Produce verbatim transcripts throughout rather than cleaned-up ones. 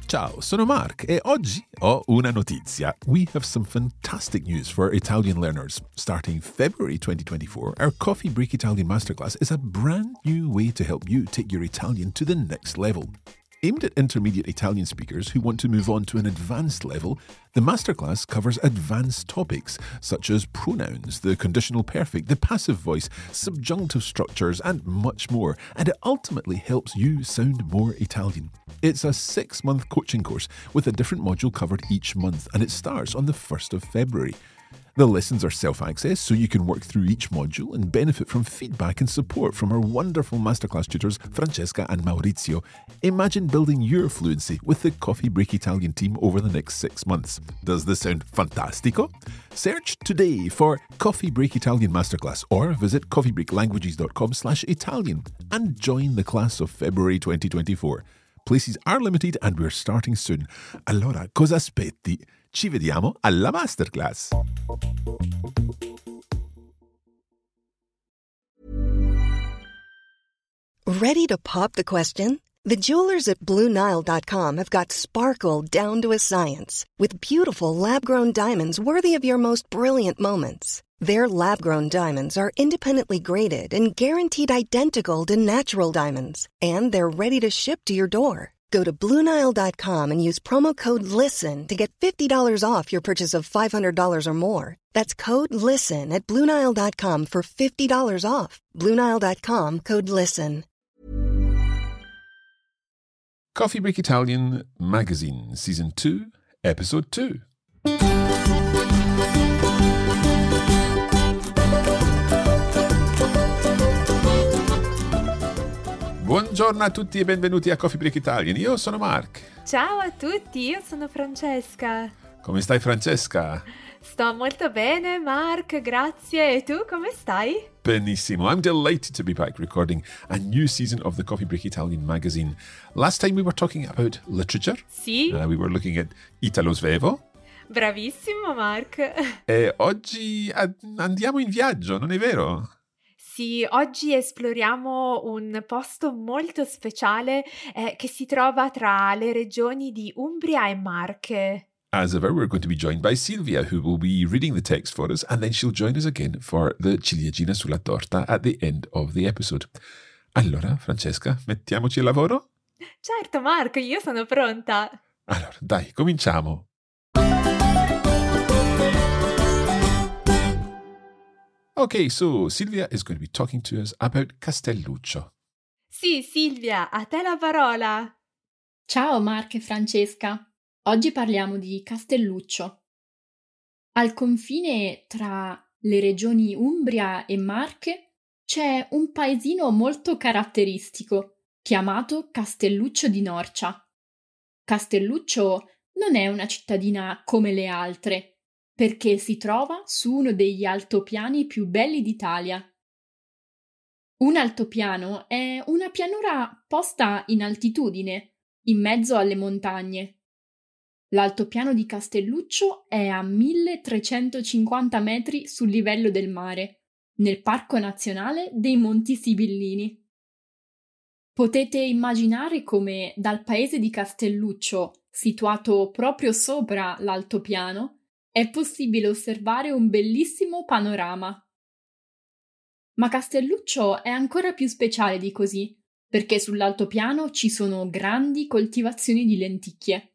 Ciao, sono Mark e oggi ho una notizia. We have some fantastic news for Italian learners. Starting February twenty twenty-four, our Coffee Break Italian Masterclass is a brand new way to help you take your Italian to the next level. Aimed at intermediate Italian speakers who want to move on to an advanced level, the masterclass covers advanced topics such as pronouns, the conditional perfect, the passive voice, subjunctive structures, and much more, and it ultimately helps you sound more Italian. It's a six-month coaching course with a different module covered each month, and it starts on the first of February. The lessons are self-access, so you can work through each module and benefit from feedback and support from our wonderful masterclass tutors, Francesca and Maurizio. Imagine building your fluency with the Coffee Break Italian team over the next six months. Does this sound fantastico? Search today for Coffee Break Italian Masterclass or visit coffeebreaklanguages.com slash Italian and join the class of February twenty twenty-four. Places are limited and we're starting soon. Allora, cosa aspetti? Ci vediamo alla masterclass! Ready to pop the question? The jewelers at Blue Nile dot com have got sparkle down to a science with beautiful lab-grown diamonds worthy of your most brilliant moments. Their lab-grown diamonds are independently graded and guaranteed identical to natural diamonds, and they're ready to ship to your door. Go to Blue Nile dot com and use promo code LISTEN to get fifty dollars off your purchase of five hundred dollars or more. That's code LISTEN at Blue Nile dot com for fifty dollars off. Blue Nile dot com, code LISTEN. Coffee Break Italian Magazine, Season two, Episode two. Buongiorno a tutti e benvenuti a Coffee Break Italian. Io sono Mark. Ciao a tutti, io sono Francesca. Come stai, Francesca? Sto molto bene, Mark, grazie. E tu come stai? Benissimo. I'm delighted to be back recording a new season of the Coffee Break Italian magazine. Last time we were talking about literature. Sì. Uh, we were looking at Italo Svevo. Bravissimo, Mark. E oggi ad- andiamo in viaggio, non è vero? Sì, oggi esploriamo un posto molto speciale eh, che si trova tra le regioni di Umbria e Marche. As ever, we're going to be joined by Silvia, who will be reading the text for us, and then she'll join us again for the ciliegina sulla torta at the end of the episode. Allora, Francesca, mettiamoci al lavoro? Certo, Mark, io sono pronta. Allora, dai, cominciamo. Okay, so Silvia is going to be talking to us about Castelluccio. Sì, Silvia, a te la parola. Ciao Mark e Francesca. Oggi parliamo di Castelluccio. Al confine tra le regioni Umbria e Marche c'è un paesino molto caratteristico chiamato Castelluccio di Norcia. Castelluccio non è una cittadina come le altre, perché si trova su uno degli altopiani più belli d'Italia. Un altopiano è una pianura posta in altitudine, in mezzo alle montagne. L'altopiano di Castelluccio è a milletrecentocinquanta metri sul livello del mare, nel Parco Nazionale dei Monti Sibillini. Potete immaginare come dal paese di Castelluccio, situato proprio sopra l'altopiano, è possibile osservare un bellissimo panorama. Ma Castelluccio è ancora più speciale di così, perché sull'altopiano ci sono grandi coltivazioni di lenticchie.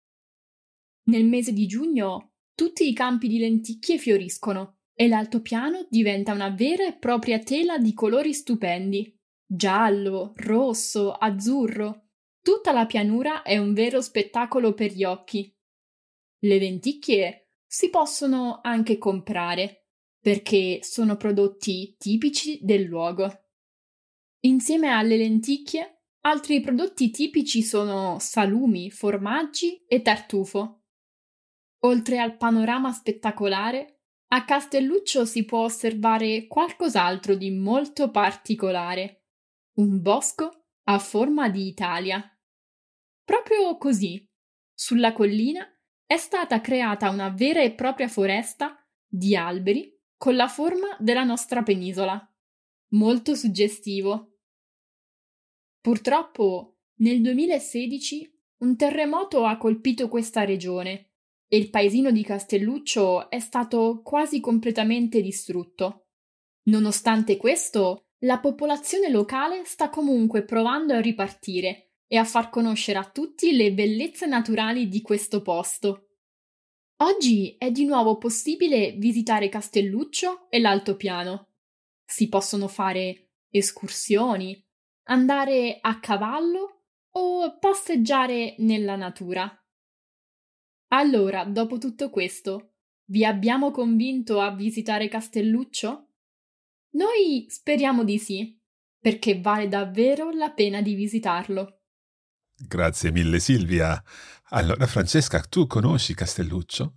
Nel mese di giugno tutti i campi di lenticchie fioriscono e l'altopiano diventa una vera e propria tela di colori stupendi. Giallo, rosso, azzurro. Tutta la pianura è un vero spettacolo per gli occhi. Le lenticchie si possono anche comprare, perché sono prodotti tipici del luogo. Insieme alle lenticchie, altri prodotti tipici sono salumi, formaggi e tartufo. Oltre al panorama spettacolare, a Castelluccio si può osservare qualcos'altro di molto particolare. Un bosco a forma di Italia. Proprio così, sulla collina è stata creata una vera e propria foresta di alberi con la forma della nostra penisola. Molto suggestivo. Purtroppo, nel duemilasedici un terremoto ha colpito questa regione e il paesino di Castelluccio è stato quasi completamente distrutto. Nonostante questo, la popolazione locale sta comunque provando a ripartire e a far conoscere a tutti le bellezze naturali di questo posto. Oggi è di nuovo possibile visitare Castelluccio e l'altopiano. Si possono fare escursioni, andare a cavallo o passeggiare nella natura. Allora, dopo tutto questo, vi abbiamo convinto a visitare Castelluccio? Noi speriamo di sì, perché vale davvero la pena di visitarlo. Grazie mille Silvia. Allora Francesca, tu conosci Castelluccio?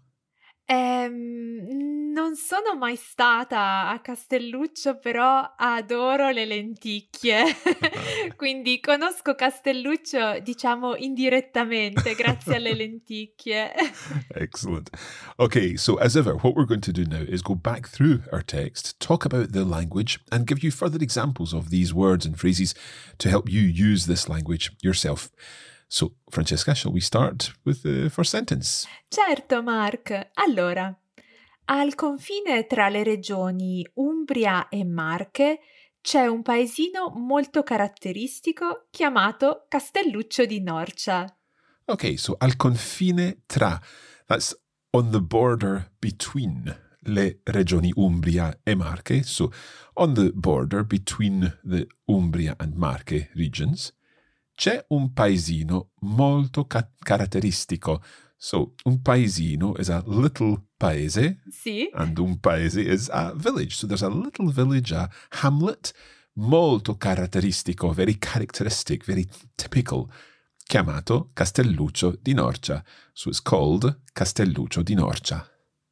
Ehm, non sono mai stata a Castelluccio, però adoro le lenticchie. Quindi conosco Castelluccio, diciamo, indirettamente, grazie alle lenticchie. Excellent. Okay, so as ever, what we're going to do now is go back through our text, talk about the language, and give you further examples of these words and phrases to help you use this language yourself. So, Francesca, shall we start with the first sentence? Certo, Mark. Allora, al confine tra le regioni Umbria e Marche c'è un paesino molto caratteristico chiamato Castelluccio di Norcia. Okay, so al confine tra, that's on the border between le regioni Umbria e Marche, so on the border between the Umbria and Marche regions, c'è un paesino molto ca- caratteristico. So, un paesino is a little paese, Sì? and un paese is a village. So there's a little village, a hamlet, molto caratteristico, very characteristic, very typical, chiamato Castelluccio di Norcia. So it's called Castelluccio di Norcia.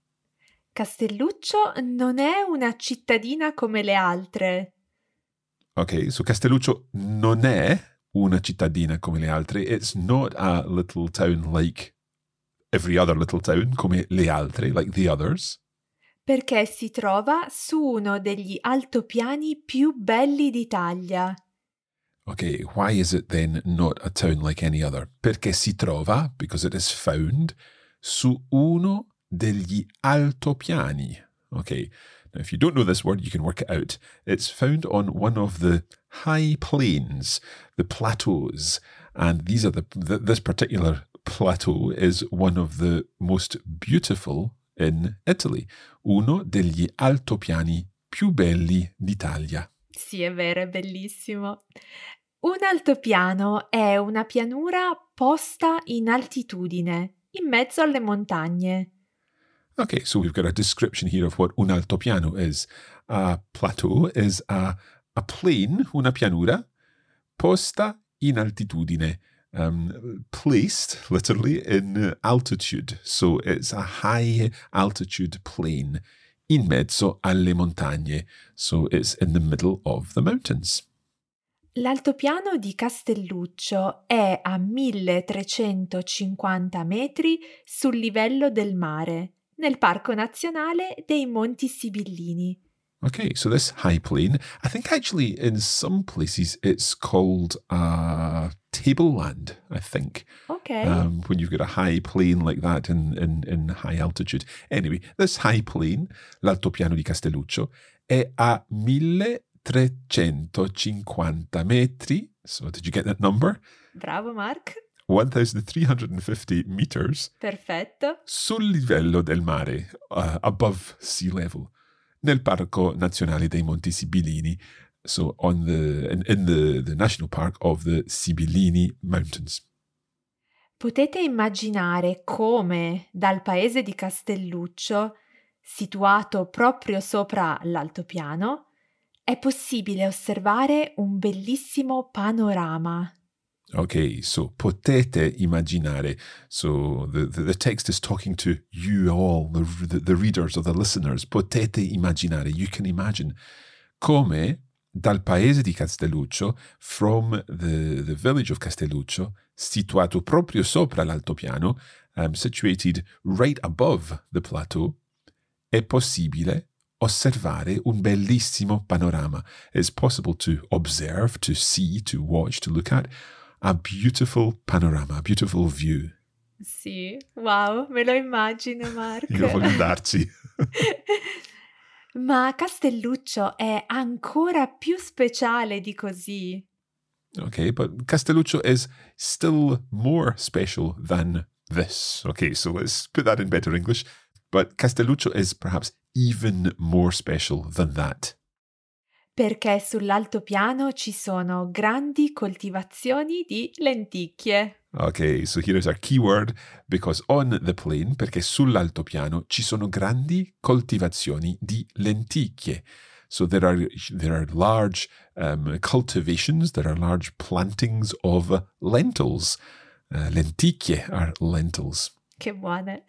Castelluccio non è una cittadina come le altre. Okay, so Castelluccio non è una cittadina come le altre. It's not a little town like every other little town, come le altre, like the others. Perché si trova su uno degli altopiani più belli d'Italia. Okay, why is it then not a town like any other? Perché si trova, because it is found, su uno degli altopiani. Okay, now if you don't know this word, you can work it out. It's found on one of the high plains, the plateaus, and these are the, the this particular plateau is one of the most beautiful in Italy, uno degli altopiani più belli d'Italia. Sì, è vero, è bellissimo. Un altopiano è una pianura posta in altitudine, in mezzo alle montagne. Okay, so we've got a description here of what un altopiano is. A plateau is a, a plain, una pianura, posta in altitudine, um, placed literally in altitude. So it's a high altitude plain, in mezzo alle montagne. So it's in the middle of the mountains. L'altopiano di Castelluccio è a milletrecentocinquanta metri sul livello del mare, nel Parco Nazionale dei Monti Sibillini. Okay, so this high plain, I think actually in some places it's called a tableland, I think. Ok. Um, when you've got a high plain like that in, in, in high altitude. Anyway, this high plain, l'altopiano di Castelluccio, è a milletrecentocinquanta metri. So did you get that number? Bravo, Mark. one thousand three hundred fifty meters. Perfetto. Sul livello del mare, uh, above sea level, nel Parco Nazionale dei Monti Sibillini, so on the in, in the, the national park of the Sibillini Mountains. Potete immaginare come dal paese di Castelluccio, situato proprio sopra l'altopiano, è possibile osservare un bellissimo panorama. Okay, so potete immaginare. So the, the, the text is talking to you all, the, the, the readers or the listeners. Potete immaginare. You can imagine come dal paese di Castelluccio, from the, the village of Castelluccio, situato proprio sopra l'altopiano, um, situated right above the plateau, è possibile osservare un bellissimo panorama. It's possible to observe, to see, to watch, to look at a beautiful panorama, a beautiful view. Sì, wow, me lo immagino, Mark. Io voglio andarci. Ma Castelluccio è ancora più speciale di così. Okay, but Castelluccio is still more special than this. Okay, so let's put that in better English. But Castelluccio is perhaps even more special than that. Perché sull'altopiano ci sono grandi coltivazioni di lenticchie. Okay, so here is our keyword, because on the plain, perché sull'altopiano ci sono grandi coltivazioni di lenticchie. So there are there are large um, cultivations, there are large plantings of lentils. Uh, lenticchie are lentils. Che buone!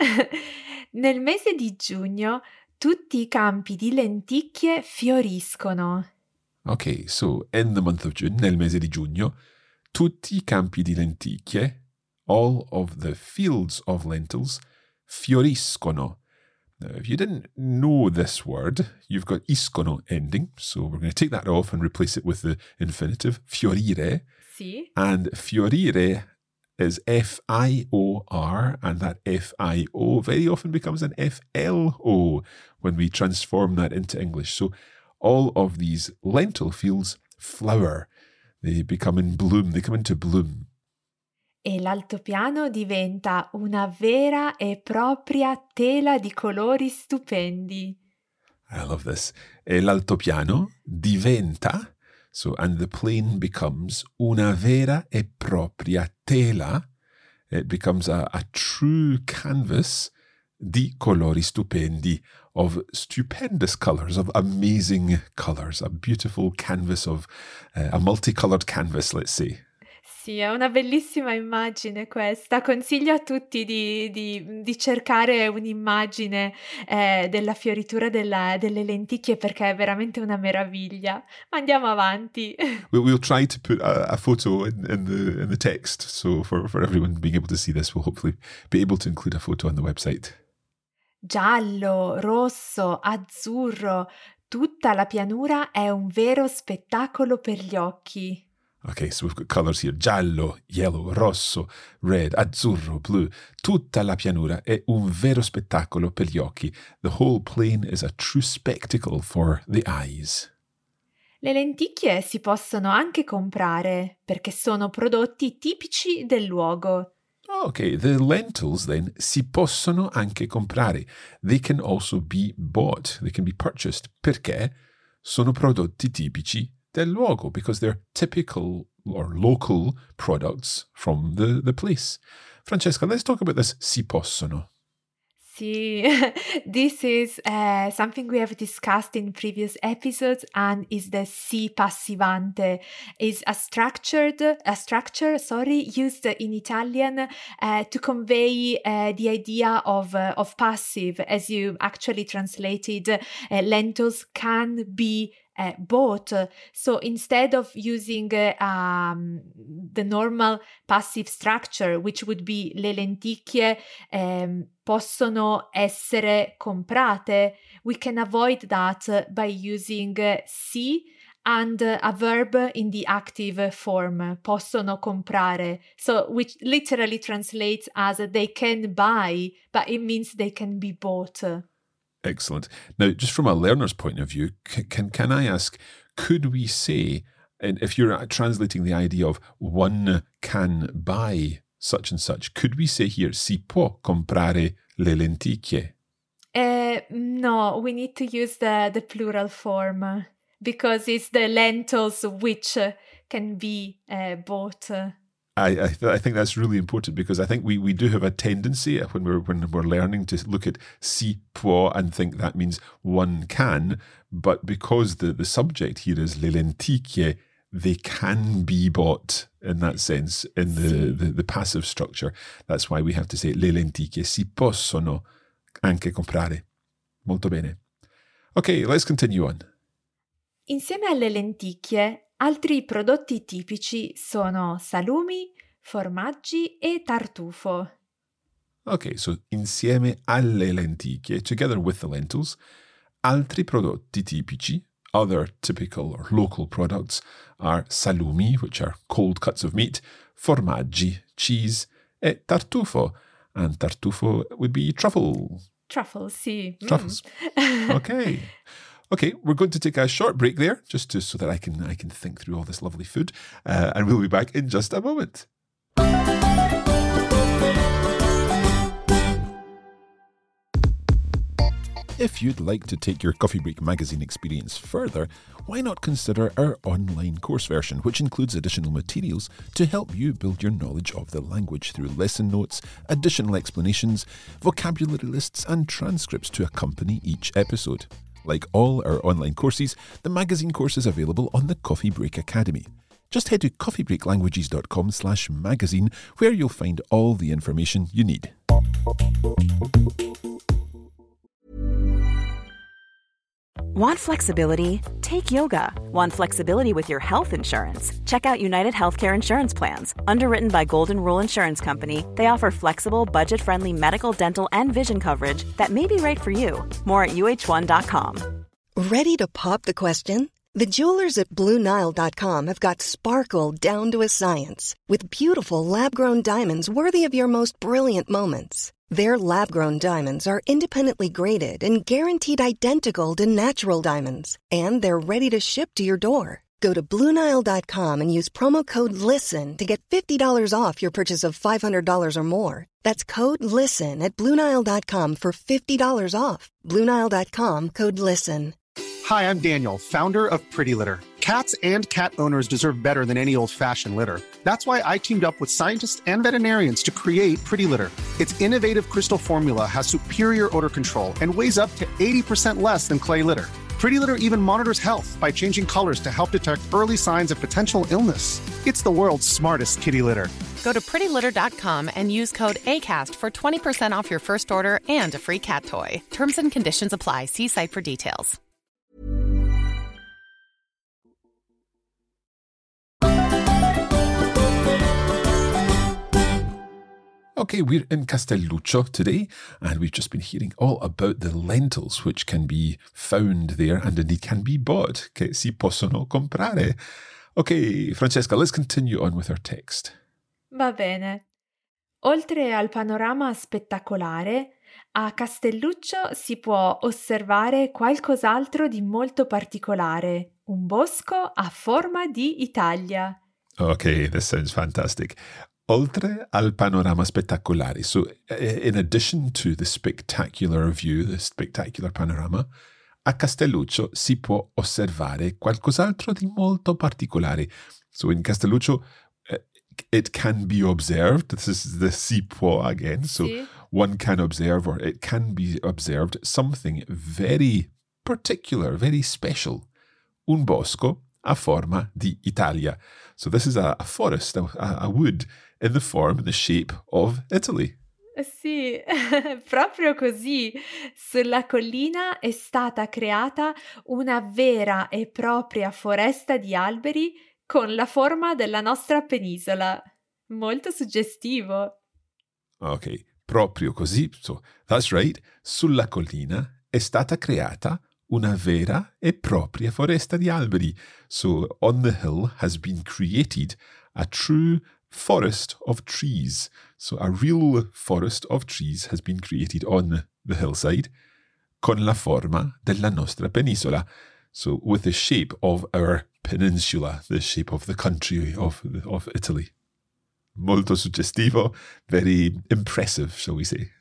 Nel mese di giugno tutti i campi di lenticchie fioriscono. Okay, so in the month of June, nel mese di giugno, tutti i campi di lenticchie, all of the fields of lentils, fioriscono. Now, if you didn't know this word, you've got iscono ending, so we're going to take that off and replace it with the infinitive, fiorire. Sì. And fiorire is F I O R, and that F I O very often becomes an F L O when we transform that into English. So all of these lentil fields flower. They become in bloom, they come into bloom. E l'altopiano diventa una vera e propria tela di colori stupendi. I love this. E l'altopiano diventa, so, and the plain becomes una vera e propria tela. It becomes a, a true canvas di colori stupendi, of stupendous colors, of amazing colors, a beautiful canvas of, uh, a multicolored canvas, let's say. Sì, è una bellissima immagine questa. Consiglio a tutti di, di, di cercare un'immagine eh, della fioritura della, delle lenticchie perché è veramente una meraviglia. Ma andiamo avanti. We'll, we'll try to put a, a photo in, in, the, in the text, so for, for everyone being able to see this, we'll hopefully be able to include a photo on the website. Giallo, rosso, azzurro, tutta la pianura è un vero spettacolo per gli occhi. Okay, so we've got colours here. Giallo, yellow, rosso, red, azzurro, blue. Tutta la pianura è un vero spettacolo per gli occhi. The whole plain is a true spectacle for the eyes. Le lenticchie si possono anche comprare perché sono prodotti tipici del luogo. Okay, the lentils then si possono anche comprare. They can also be bought. They can be purchased. Perché sono prodotti tipici del luogo, because they're typical or local products from the, the place. Francesca, let's talk about this si possono. Sì, this is uh, something we have discussed in previous episodes and is the si passivante. Is a structured a structure, sorry, used in Italian uh, to convey uh, the idea of uh, of passive, as you actually translated. Uh, lentils can be Uh, bought. So instead of using uh, um, the normal passive structure, which would be le lenticchie um, possono essere comprate, we can avoid that by using uh, si and uh, a verb in the active form, possono comprare. So which literally translates as they can buy, but it means they can be bought. Excellent. Now, just from a learner's point of view, can, can can I ask, could we say, and if you're translating the idea of one can buy such and such, could we say here, si può comprare le lenticchie? Uh, no, we need to use the, the plural form because it's the lentils which can be uh, bought. I I, th- I think that's really important, because I think we, we do have a tendency when we're when we're learning to look at si può and think that means one can, but because the, the subject here is le lenticchie, they can be bought in that sense in the, the, the passive structure. That's why we have to say le lenticchie si possono anche comprare. Molto bene. Okay, let's continue on. Insieme alle lenticchie, altri prodotti tipici sono salumi, formaggi e tartufo. Okay, so insieme alle lenticchie, together with the lentils, altri prodotti tipici, Other typical or local products are salumi, which are cold cuts of meat, formaggi, cheese, e tartufo. And tartufo would be truffle. Truffles, sì. Truffles. Mm. Okay. Okay, we're going to take a short break there, just to, so that I can I can think through all this lovely food, uh, and we'll be back in just a moment. If you'd like to take your Coffee Break magazine experience further, why not consider our online course version, which includes additional materials to help you build your knowledge of the language through lesson notes, additional explanations, vocabulary lists, and transcripts to accompany each episode. Like all our online courses, the magazine course is available on the Coffee Break Academy. Just head to coffeebreaklanguages.com slash magazine, where you'll find all the information you need. Want flexibility? Take yoga. Want flexibility with your health insurance? Check out United Healthcare Insurance Plans. Underwritten by Golden Rule Insurance Company, they offer flexible, budget-friendly medical, dental, and vision coverage that may be right for you. More at U H one dot com. Ready to pop the question? The jewelers at Blue Nile dot com have got sparkle down to a science with beautiful lab-grown diamonds worthy of your most brilliant moments. Their lab-grown diamonds are independently graded and guaranteed identical to natural diamonds, and they're ready to ship to your door. Go to Blue Nile dot com and use promo code LISTEN to get fifty dollars off your purchase of five hundred dollars or more. That's code LISTEN at Blue Nile dot com for fifty dollars off. Blue Nile dot com, code LISTEN. Hi, I'm Daniel, founder of Pretty Litter. Cats and cat owners deserve better than any old-fashioned litter. That's why I teamed up with scientists and veterinarians to create Pretty Litter. Its innovative crystal formula has superior odor control and weighs up to eighty percent less than clay litter. Pretty Litter even monitors health by changing colors to help detect early signs of potential illness. It's the world's smartest kitty litter. Go to pretty litter dot com and use code ACAST for twenty percent off your first order and a free cat toy. Terms and conditions apply. See site for details. Okay, we're in Castelluccio today, and we've just been hearing all about the lentils which can be found there and indeed can be bought, che si possono comprare. Okay, Francesca, let's continue on with our text. Va bene. Oltre al panorama spettacolare, a Castelluccio si può osservare qualcos'altro di molto particolare, un bosco a forma di Italia. Okay, this sounds fantastic. Oltre al panorama spettacolare. So, in addition to the spectacular view, the spectacular panorama, a Castelluccio si può osservare qualcos'altro di molto particolare. So, in Castelluccio, uh, it can be observed. This is the si può again. So, Sì. one can observe, or it can be observed, something very particular, very special. Un bosco a forma di Italia. So, this is a, a forest, a, a wood, in the form, in the shape of Italy. Sì, proprio così. Sulla collina è stata creata una vera e propria foresta di alberi con la forma della nostra penisola. Molto suggestivo. Ok, proprio così. So, that's right. Sulla collina è stata creata una vera e propria foresta di alberi. So, on the hill has been created a true forest of trees. So a real forest of trees has been created on the hillside con la forma della nostra penisola. So with the shape of our peninsula, the shape of the country of, of Italy. Molto suggestivo, very impressive, shall we say.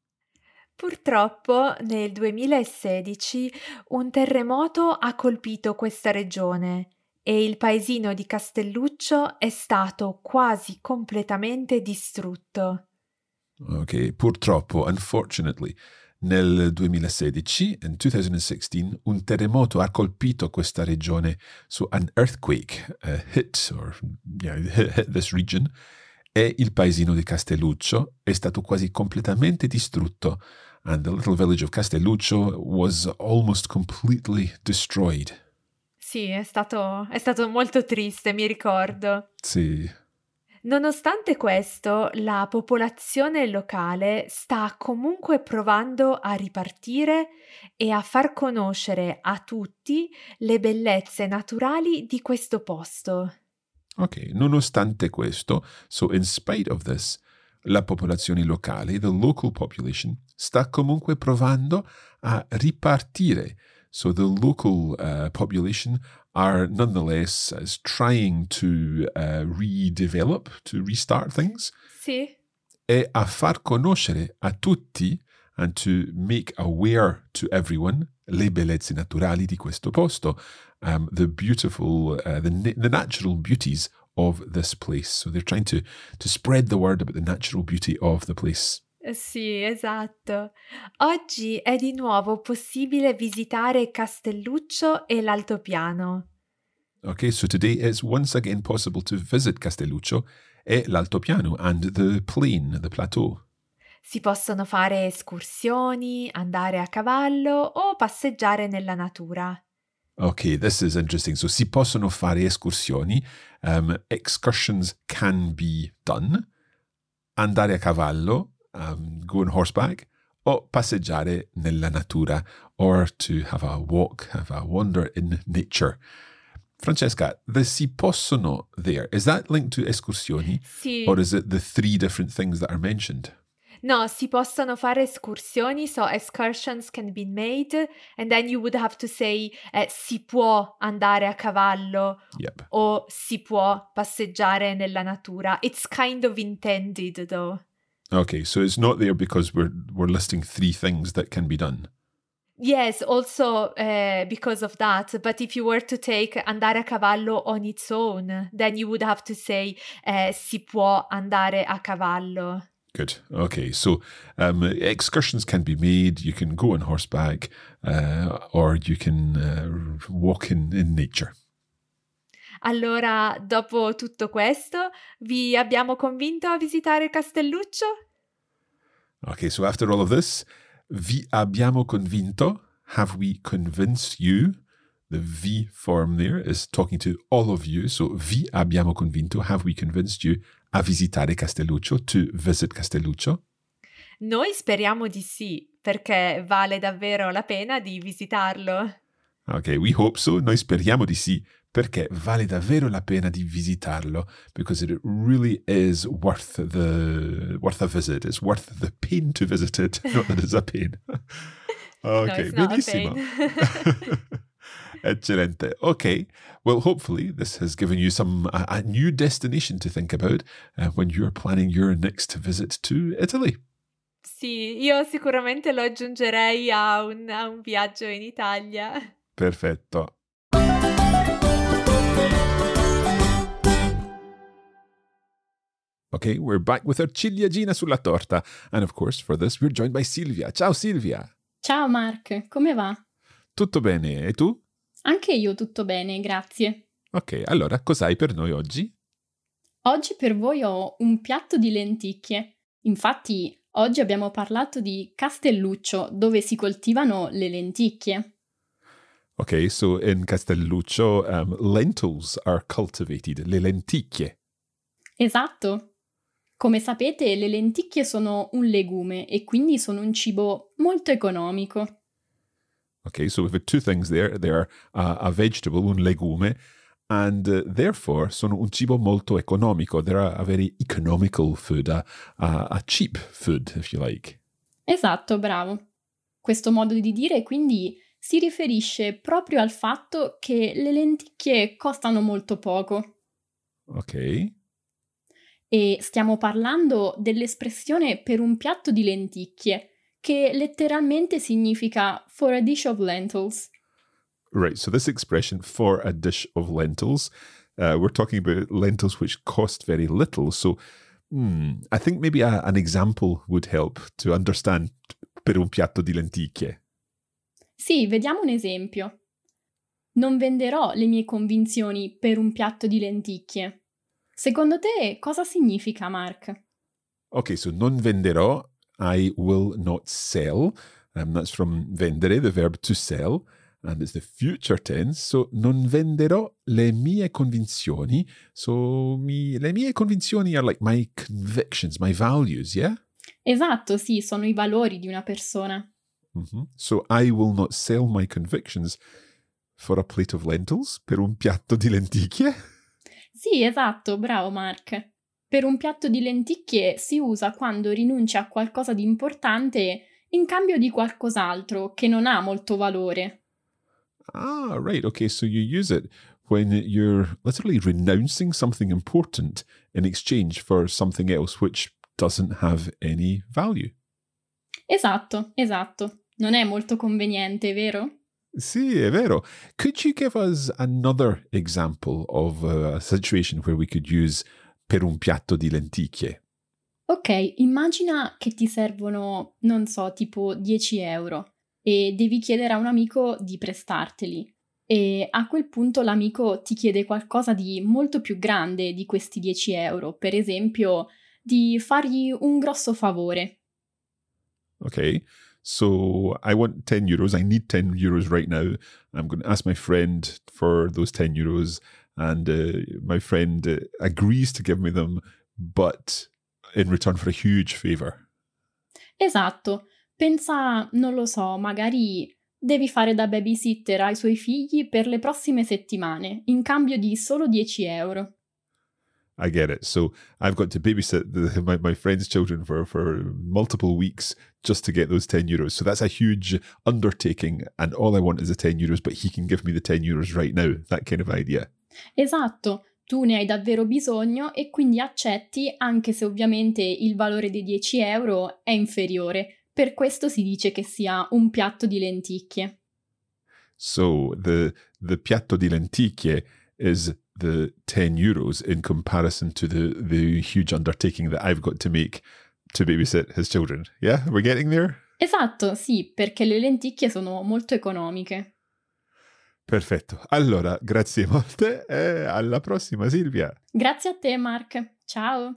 Purtroppo nel duemilasedici un terremoto ha colpito questa regione e il paesino di Castelluccio è stato quasi completamente distrutto. Ok, purtroppo, unfortunately, nel duemilasedici, in twenty sixteen, un terremoto ha colpito questa regione. So an earthquake uh, hit, or yeah, hit, hit this region, e il paesino di Castelluccio è stato quasi completamente distrutto, and the little village of Castelluccio was almost completely destroyed. Sì, è stato, è stato molto triste, mi ricordo. Sì. Nonostante questo, la popolazione locale sta comunque provando a ripartire e a far conoscere a tutti le bellezze naturali di questo posto. Ok, nonostante questo, so in spite of this, la popolazione locale, the local population, sta comunque provando a ripartire. So the local uh, population are nonetheless is trying to uh, redevelop, to restart things, Sì, e a far conoscere a tutti and to make aware to everyone le bellezze naturali di questo posto, um, the beautiful, uh, the, na- the natural beauties of this place. So they're trying to, to spread the word about the natural beauty of the place. eh, sì, esatto. Oggi è di nuovo possibile visitare Castelluccio e l'Altopiano. Okay, so today it's once again possible to visit Castelluccio e l'Altopiano and the plain, the plateau. Si possono fare escursioni, andare a cavallo o passeggiare nella natura. Okay, this is interesting. So si possono fare escursioni. Um, excursions can be done. Andare a cavallo, um, go on horseback, o passeggiare nella natura, or to have a walk, have a wander in nature. Francesca, the si possono there, is that linked to escursioni? Sì. Or is it the three different things that are mentioned? No, si possono fare escursioni, so excursions can be made, and then you would have to say eh, si può andare a cavallo Yep. o si può passeggiare nella natura. It's kind of intended though. Okay, so it's not there because we're we're listing three things that can be done. Yes, also uh, because of that, but if you were to take andare a cavallo on its own, then you would have to say eh, si può andare a cavallo. Good. Okay, so um, excursions can be made. You can go on horseback, uh, or you can uh, walk in, in nature. Allora, dopo tutto questo, vi abbiamo convinto a visitare Castelluccio? Okay, so after all of this, vi abbiamo convinto. Have we convinced you? The vi form there is talking to all of you. So vi abbiamo convinto. Have we convinced you a visitare Castelluccio, to visit Castelluccio? Noi speriamo di sì, perché vale davvero la pena di visitarlo. Okay, we hope so. Noi speriamo di sì, perché vale davvero la pena di visitarlo, because it really is worth the worth a visit. It's worth the pain to visit it. Not that it's a pain. Okay, no, it's benissimo. not a pain. Eccellente. Okay, well, hopefully this has given you some a, a new destination to think about uh, when you're planning your next visit to Italy. Sì, io sicuramente lo aggiungerei a un, a un viaggio in Italia. Perfetto. Okay, we're back with our ciliegina sulla torta. And of course, for this, we're joined by Silvia. Ciao Silvia. Ciao Mark, come va? Tutto bene, e tu? Anche io tutto bene, grazie. Ok, allora cos'hai per noi oggi? Oggi per voi ho un piatto di lenticchie. Infatti, oggi abbiamo parlato di Castelluccio, dove si coltivano le lenticchie. Okay, so in Castelluccio, um, lentils are cultivated, le lenticchie. Esatto. Come sapete, le lenticchie sono un legume e quindi sono un cibo molto economico. Okay, so we've got two things there. They are uh, a vegetable, un legume, and uh, therefore sono un cibo molto economico. They're a, a very economical food, a, a, a cheap food, if you like. Esatto, bravo. Questo modo di dire quindi si riferisce proprio al fatto che le lenticchie costano molto poco. Ok. E stiamo parlando dell'espressione per un piatto di lenticchie, che letteralmente significa for a dish of lentils. Right, so this expression, for a dish of lentils, uh, we're talking about lentils which cost very little. So hmm, I think maybe a, an example would help to understand per un piatto di lenticchie. Sì, vediamo un esempio. Non venderò le mie convinzioni per un piatto di lenticchie. Secondo te cosa significa, Mark? Okay, so non venderò, I will not sell. Um, that's from vendere, the verb to sell. and it's the future tense, so non venderò le mie convinzioni. So mi, le mie convinzioni are like my convictions, my values, yeah? Esatto, sì, sono i valori di una persona. Mm-hmm. So I will not sell my convictions for a plate of lentils, per un piatto di lenticchie. Sì, esatto, bravo Mark. Per un piatto di lenticchie si usa quando rinuncia a qualcosa di importante in cambio di qualcos'altro che non ha molto valore. Ah, right. Okay, so you use it when you're literally renouncing something important in exchange for something else which doesn't have any value. Esatto, esatto. Non è molto conveniente, vero? Sì, è vero. Could you give us another example of a situation where we could use per un piatto di lenticchie? Ok, immagina che ti servono, non so, tipo dieci euro e devi chiedere a un amico di prestarteli. E a quel punto l'amico ti chiede qualcosa di molto più grande di questi dieci euro, per esempio di fargli un grosso favore. Okay, so I want ten euros. I need ten euros right now. I'm going to ask my friend for those ten euros, and uh, my friend uh, agrees to give me them, but in return for a huge favor. Esatto. Pensa, non lo so, magari devi fare da babysitter ai suoi figli per le prossime settimane, in cambio di solo dieci euro. I get it. So I've got to babysit the, my, my friend's children for, for multiple weeks just to get those ten euros. So that's a huge undertaking, and all I want is the ten euros, but he can give me the ten euros right now. That kind of idea. Esatto. Tu ne hai davvero bisogno e quindi accetti, anche se ovviamente il valore dei dieci euro è inferiore. Per questo si dice che sia un piatto di lenticchie. So the the piatto di lenticchie is the ten euros in comparison to the, the huge undertaking that I've got to make to babysit his children. Yeah, we're getting there? Esatto, sì, perché le lenticchie sono molto economiche. Perfetto. Allora, grazie molte e alla prossima, Silvia. Grazie a te, Mark. Ciao.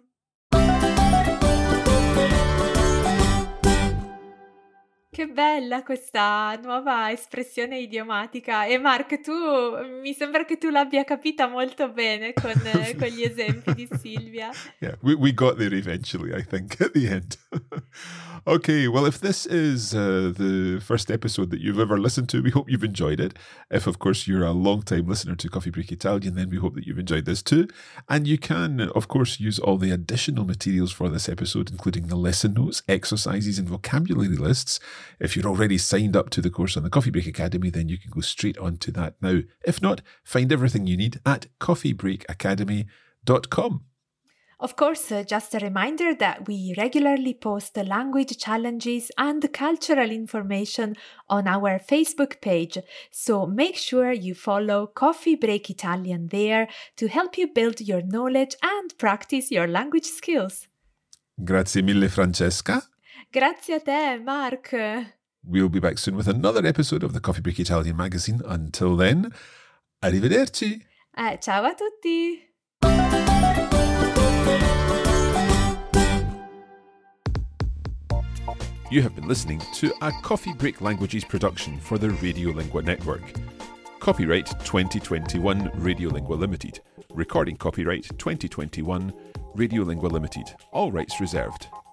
Che bella questa nuova espressione idiomatica. E Mark, tu mi sembra che tu l'abbia capita molto bene con, con gli esempi di Silvia. Yeah, we, we got there eventually, I think, at the end. Okay, well, if this is uh, the first episode that you've ever listened to, we hope you've enjoyed it. If, of course, you're a long-time listener to Coffee Break Italian, then we hope that you've enjoyed this too. And you can, of course, use all the additional materials for this episode, including the lesson notes, exercises, and vocabulary lists. If you're already signed up to the course on the Coffee Break Academy, then you can go straight on to that now. If not, find everything you need at coffee break academy dot com. Of course, uh, just a reminder that we regularly post language challenges and cultural information on our Facebook page, so make sure you follow Coffee Break Italian there to help you build your knowledge and practice your language skills. Grazie mille, Francesca. Grazie a te, Mark. We'll be back soon with another episode of the Coffee Break Italian magazine. Until then, arrivederci. Eh, ciao a tutti. You have been listening to a Coffee Break Languages production for the Radiolingua Network. Copyright twenty twenty-one Radiolingua Limited. Recording copyright twenty twenty-one Radiolingua Limited. All rights reserved.